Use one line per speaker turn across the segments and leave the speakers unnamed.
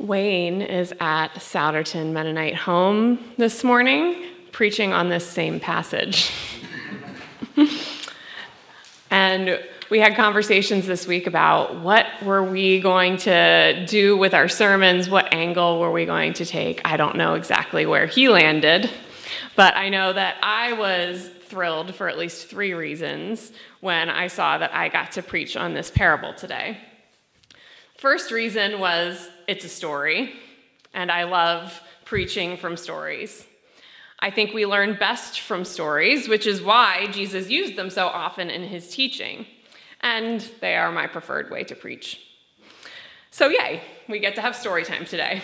Wayne is at Souderton Mennonite Home this morning, preaching on this same passage. And we had conversations this week about what were we going to do with our sermons, what angle were we going to take. I don't know exactly where he landed, but I know that I was thrilled for at least 3 reasons when I saw that I got to preach on this parable today. First reason was it's a story, and I love preaching from stories. I think we learn best from stories, which is why Jesus used them so often in his teaching, and they are my preferred way to preach. So yay, we get to have story time today.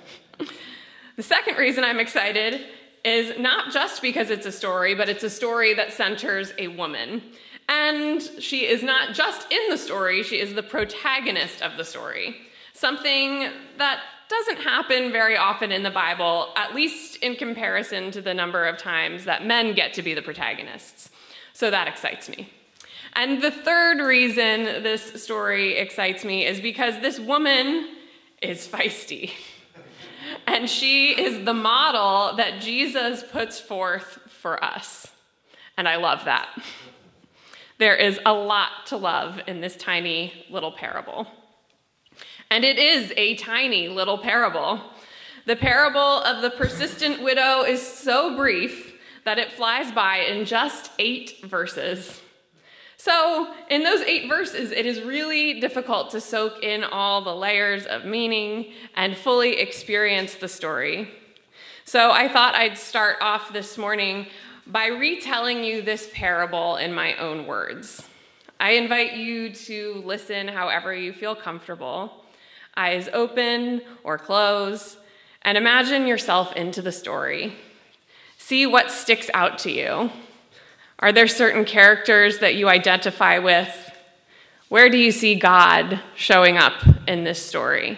The second reason I'm excited is not just because it's a story, but it's a story that centers a woman. And she is not just in the story, she is the protagonist of the story. Something that doesn't happen very often in the Bible, at least in comparison to the number of times that men get to be the protagonists. So that excites me. And the third reason this story excites me is because this woman is feisty. And she is the model that Jesus puts forth for us. And I love that. There is a lot to love in this tiny little parable. And it is a tiny little parable. The parable of the persistent widow is so brief that it flies by in just 8 verses. So in those 8 verses, it is really difficult to soak in all the layers of meaning and fully experience the story. So I thought I'd start off this morning by retelling you this parable in my own words. I invite you to listen however you feel comfortable, eyes open or close, and imagine yourself into the story. See what sticks out to you. Are there certain characters that you identify with? Where do you see God showing up in this story?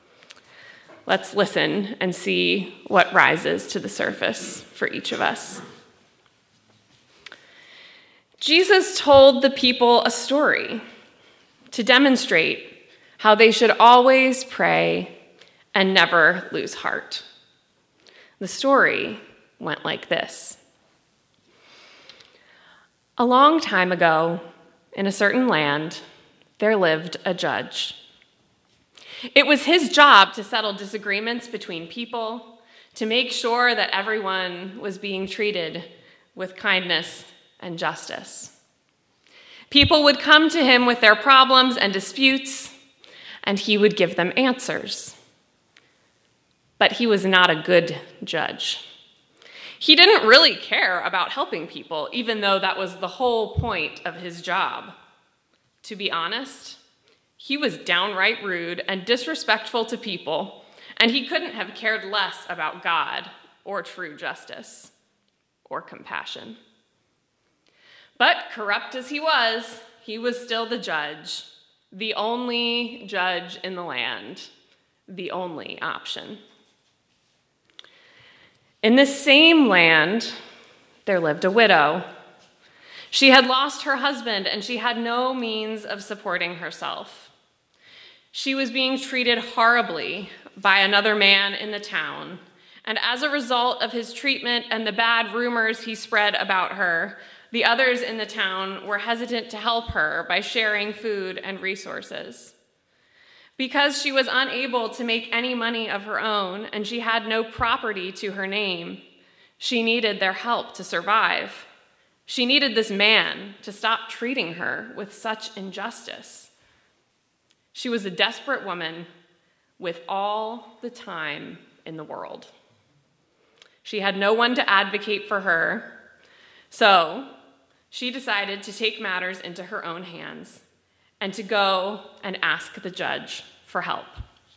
Let's listen and see what rises to the surface for each of us. Jesus told the people a story to demonstrate how they should always pray and never lose heart. The story went like this. A long time ago, in a certain land, there lived a judge. It was his job to settle disagreements between people, to make sure that everyone was being treated with kindness and justice. People would come to him with their problems and disputes, and he would give them answers. But he was not a good judge. He didn't really care about helping people, even though that was the whole point of his job. To be honest, he was downright rude and disrespectful to people, and he couldn't have cared less about God or true justice or compassion. But corrupt as he was still the judge, the only judge in the land, the only option. In this same land, there lived a widow. She had lost her husband, and she had no means of supporting herself. She was being treated horribly by another man in the town, and as a result of his treatment and the bad rumors he spread about her, the others in the town were hesitant to help her by sharing food and resources. Because she was unable to make any money of her own and she had no property to her name, she needed their help to survive. She needed this man to stop treating her with such injustice. She was a desperate woman with all the time in the world. She had no one to advocate for her, so she decided to take matters into her own hands and to go and ask the judge for help.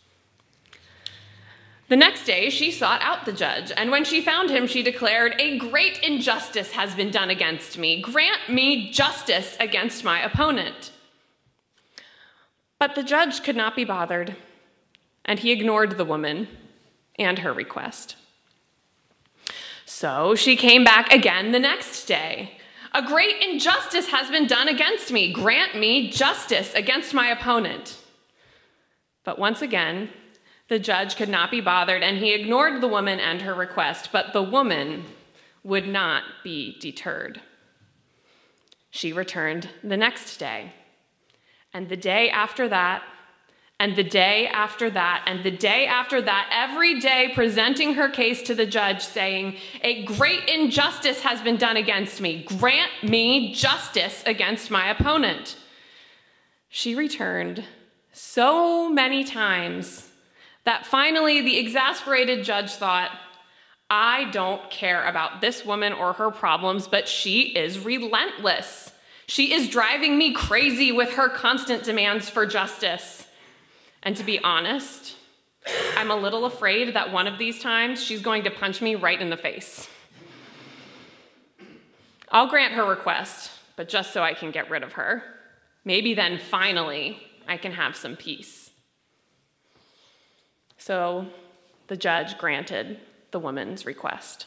The next day, she sought out the judge, and when she found him, she declared, "A great injustice has been done against me. Grant me justice against my opponent." But the judge could not be bothered, and he ignored the woman and her request. So she came back again the next day. "A great injustice has been done against me. Grant me justice against my opponent." But once again, The judge could not be bothered, and he ignored the woman and her request, but the woman would not be deterred. She returned the next day, and the day after that, and the day after that, and the day after that, every day presenting her case to the judge, saying, "A great injustice has been done against me. Grant me justice against my opponent." She returned so many times that finally the exasperated judge thought, "I don't care about this woman or her problems, but she is relentless. She is driving me crazy with her constant demands for justice. And to be honest, I'm a little afraid that one of these times she's going to punch me right in the face. I'll grant her request, but just so I can get rid of her. Maybe then finally I can have some peace." So the judge granted the woman's request.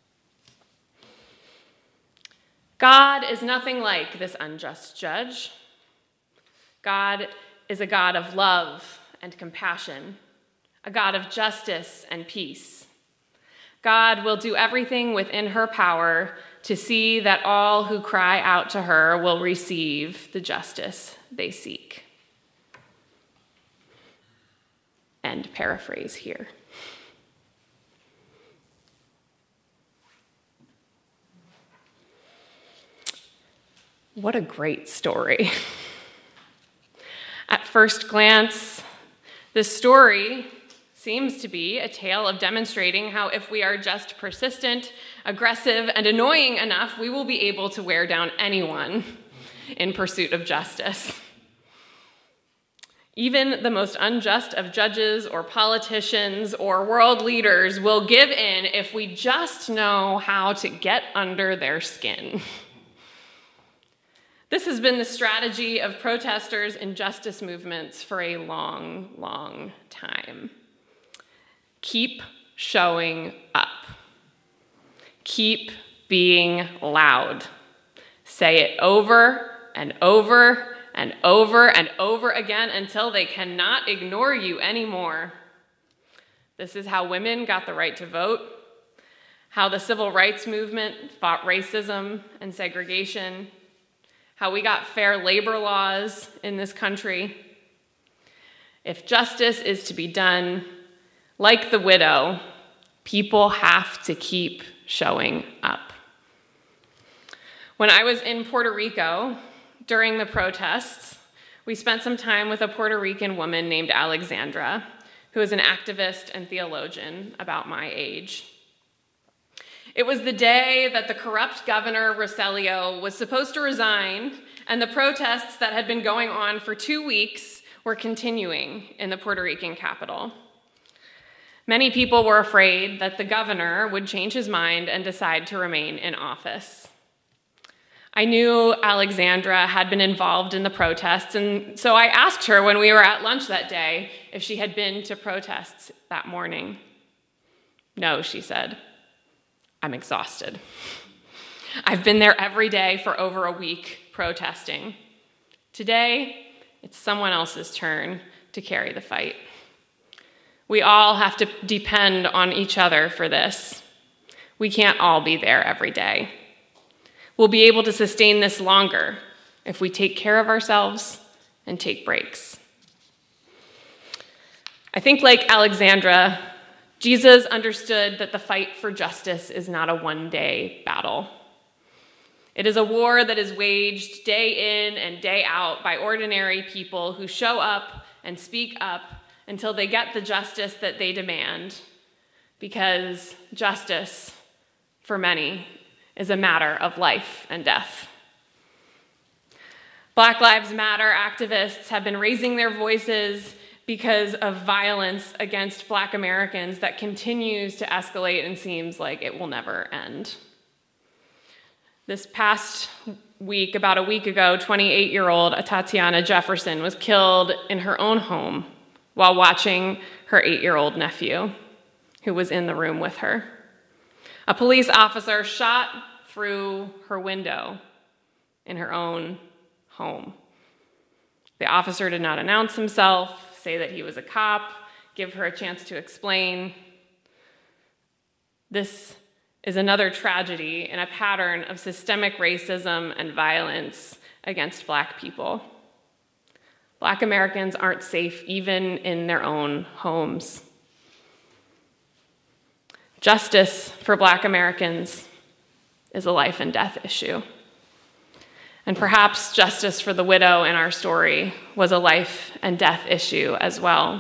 God is nothing like this unjust judge. God is a God of love and compassion, a God of justice and peace. God will do everything within her power to see that all who cry out to her will receive the justice they seek. End paraphrase here. What a great story. At first glance, this story seems to be a tale of demonstrating how if we are just persistent, aggressive, and annoying enough, we will be able to wear down anyone in pursuit of justice. Even the most unjust of judges or politicians or world leaders will give in if we just know how to get under their skin. This has been the strategy of protesters in justice movements for a long, long time. Keep showing up. Keep being loud. Say it over and over and over and over again until they cannot ignore you anymore. This is how women got the right to vote, how the civil rights movement fought racism and segregation, how we got fair labor laws in this country. If justice is to be done, like the widow, people have to keep showing up. When I was in Puerto Rico during the protests, we spent some time with a Puerto Rican woman named Alexandra, who is an activist and theologian about my age. It was the day that the corrupt governor, Roselio, was supposed to resign, and the protests that had been going on for 2 weeks were continuing in the Puerto Rican capital. Many people were afraid that the governor would change his mind and decide to remain in office. I knew Alexandra had been involved in the protests, and so I asked her when we were at lunch that day if she had been to protests that morning. "No," she said. "I'm exhausted. I've been there every day for over a week protesting. Today, it's someone else's turn to carry the fight. We all have to depend on each other for this. We can't all be there every day. We'll be able to sustain this longer if we take care of ourselves and take breaks." I think like Alexandra, Jesus understood that the fight for justice is not a one-day battle. It is a war that is waged day in and day out by ordinary people who show up and speak up until they get the justice that they demand, because justice, for many, is a matter of life and death. Black Lives Matter activists have been raising their voices because of violence against Black Americans that continues to escalate and seems like it will never end. This past week, about a week ago, 28-year-old Tatiana Jefferson was killed in her own home while watching her 8-year-old nephew, who was in the room with her. A police officer shot through her window in her own home. The officer did not announce himself, say that he was a cop, give her a chance to explain. This is another tragedy in a pattern of systemic racism and violence against Black people. Black Americans aren't safe even in their own homes. Justice for Black Americans is a life and death issue. And perhaps justice for the widow in our story was a life and death issue as well.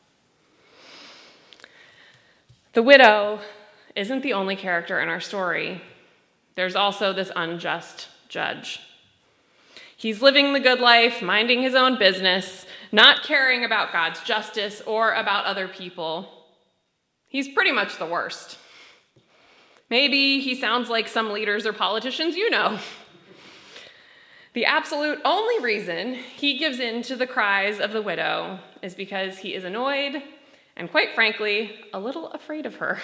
The widow isn't the only character in our story. There's also this unjust judge. He's living the good life, minding his own business, not caring about God's justice or about other people. He's pretty much the worst. Maybe he sounds like some leaders or politicians you know. The absolute only reason he gives in to the cries of the widow is because he is annoyed and, quite frankly, a little afraid of her.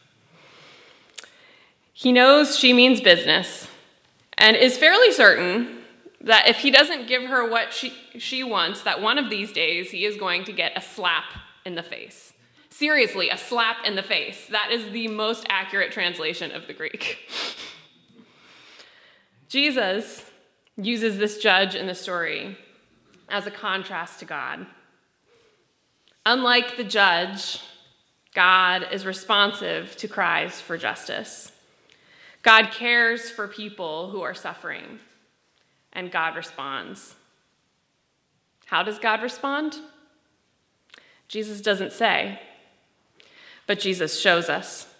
He knows she means business and is fairly certain that if he doesn't give her what she wants, that one of these days he is going to get a slap in the face. Seriously, a slap in the face. That is the most accurate translation of the Greek. Jesus uses this judge in the story as a contrast to God. Unlike the judge, God is responsive to cries for justice. God cares for people who are suffering, and God responds. How does God respond? Jesus doesn't say, but Jesus shows us.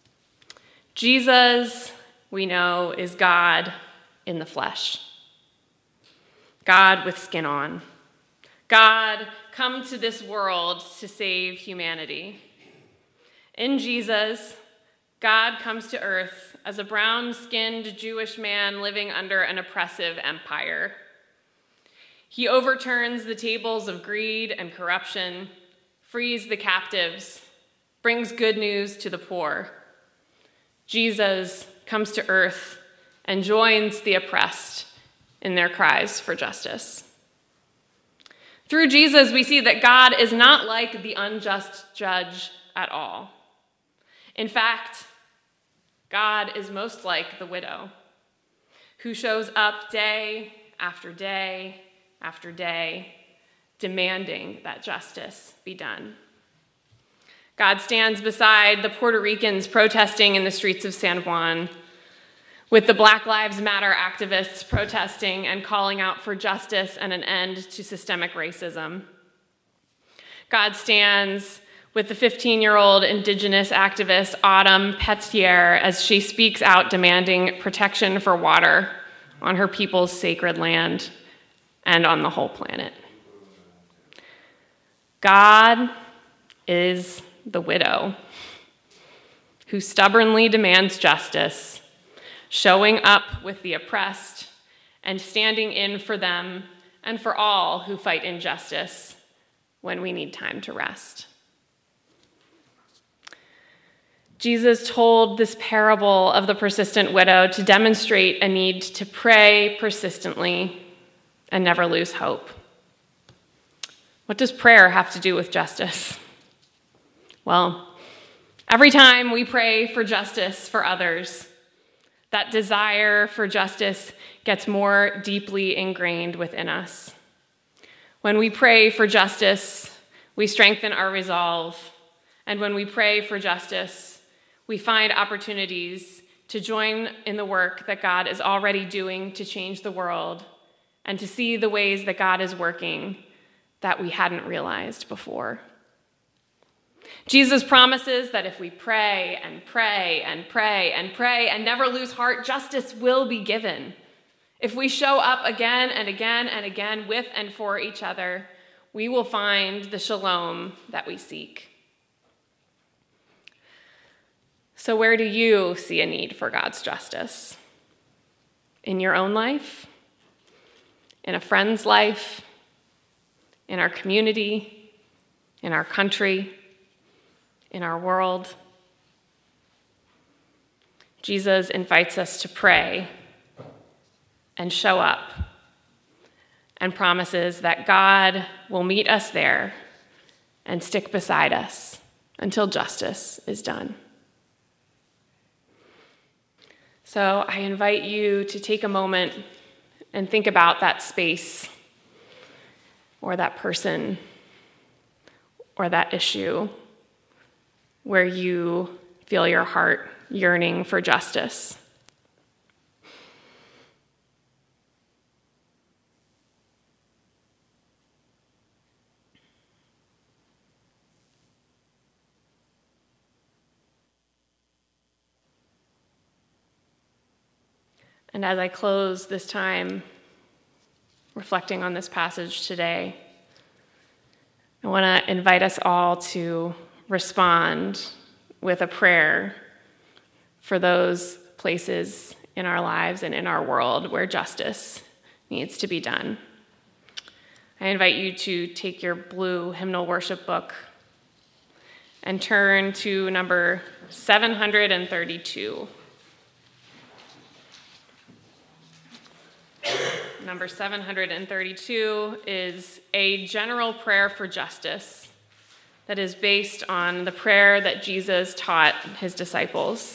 Jesus, we know, is God in the flesh. God with skin on. God come to this world to save humanity. In Jesus, God comes to earth as a brown-skinned Jewish man living under an oppressive empire. He overturns the tables of greed and corruption, frees the captives, brings good news to the poor. Jesus comes to earth and joins the oppressed in their cries for justice. Through Jesus, we see that God is not like the unjust judge at all. In fact, God is most like the widow, who shows up day after day after day, demanding that justice be done. God stands beside the Puerto Ricans protesting in the streets of San Juan, with the Black Lives Matter activists protesting and calling out for justice and an end to systemic racism. God stands with the 15-year-old indigenous activist Autumn Petier as she speaks out demanding protection for water on her people's sacred land and on the whole planet. God is the widow who stubbornly demands justice, showing up with the oppressed and standing in for them and for all who fight injustice when we need time to rest. Jesus told this parable of the persistent widow to demonstrate a need to pray persistently and never lose hope. What does prayer have to do with justice? Well, every time we pray for justice for others, that desire for justice gets more deeply ingrained within us. When we pray for justice, we strengthen our resolve. And when we pray for justice, we find opportunities to join in the work that God is already doing to change the world and to see the ways that God is working that we hadn't realized before. Jesus promises that if we pray and pray and pray and pray and never lose heart, justice will be given. If we show up again and again and again with and for each other, we will find the shalom that we seek. So where do you see a need for God's justice? In your own life? In a friend's life? In our community? In our country? In our world? Jesus invites us to pray and show up and promises that God will meet us there and stick beside us until justice is done. So I invite you to take a moment and think about that space or that person or that issue where you feel your heart yearning for justice. And as I close this time reflecting on this passage today, I want to invite us all to respond with a prayer for those places in our lives and in our world where justice needs to be done. I invite you to take your blue hymnal worship book and turn to number 732. Number 732 is a general prayer for justice that is based on the prayer that Jesus taught his disciples.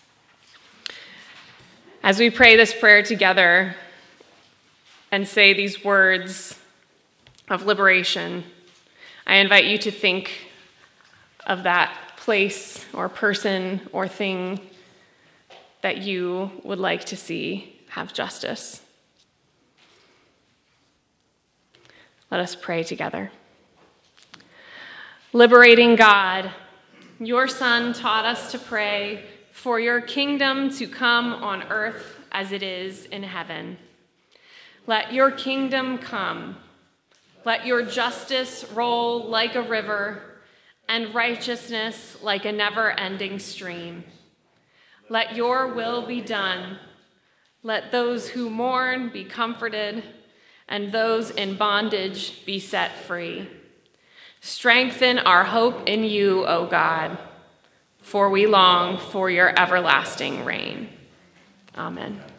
As we pray this prayer together and say these words of liberation, I invite you to think of that place or person or thing that you would like to see have justice. Let us pray together. Liberating God, your Son taught us to pray for your kingdom to come on earth as it is in heaven. Let your kingdom come. Let your justice roll like a river and righteousness like a never-ending stream. Let your will be done. Let those who mourn be comforted and those in bondage be set free. Strengthen our hope in you, O God, for we long for your everlasting reign. Amen.